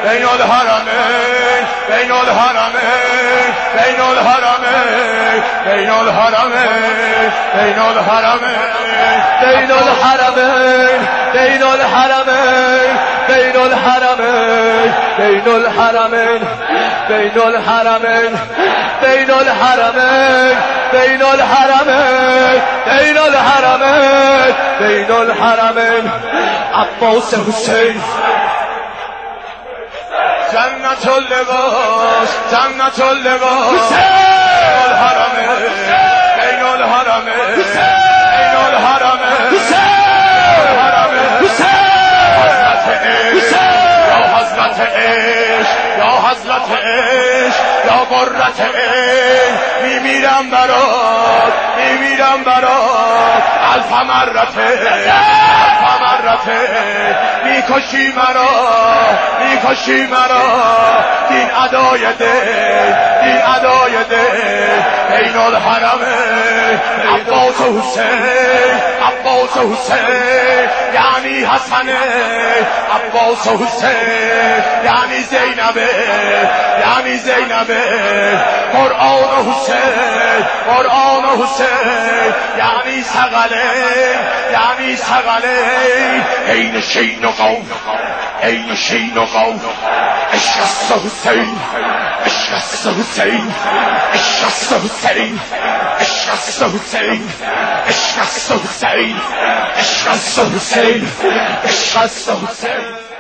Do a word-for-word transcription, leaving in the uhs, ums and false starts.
بین الحرمین بین الحرمین بین الحرمین بین الحرمین بین الحرمین بین الحرمین بین الحرمین بین الحرمین بین الحرمین بین الحرمین بین الحرمین بین الحرمین بین الحرمین بین الحرمین عباس حسین جنت اللباس جنت اللباس بین الحرمین بین الحرمین بین الحرمین حضرت عشق یا حضرت عشق یا قرة عین میمیرم برات میمیرم برات الف مرته الف مرته میکشی مرا میکشی مرا دین ادای دل دین ادای دل بین الحرمین عباس حسین عباس حسین یعنی حسن عباس حسین یعنی زینبه یعنی زینبه قرآن حسین قرآن حسین یعنی ثقلین یعنی ثقلین عین شین و قوم عین شین و قوم عشق است حسین عشق است حسین عشق است حسین عشق است حسین عشق است حسین عشق است حسین عشق است حسین